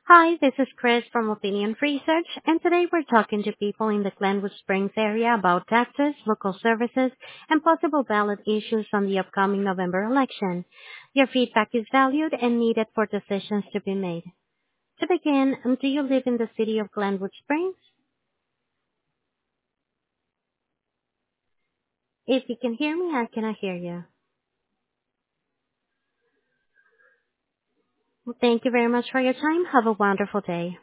Hi, this is Chris from Opinion Research, and today we're talking to people in the Glenwood Springs area about taxes, local services, and possible ballot issues on the upcoming November election. Your feedback is valued and needed for decisions to be made. To begin, do you live in the city of Glenwood Springs? If you can hear me, I cannot hear you. Well, thank you very much for your time. Have a wonderful day.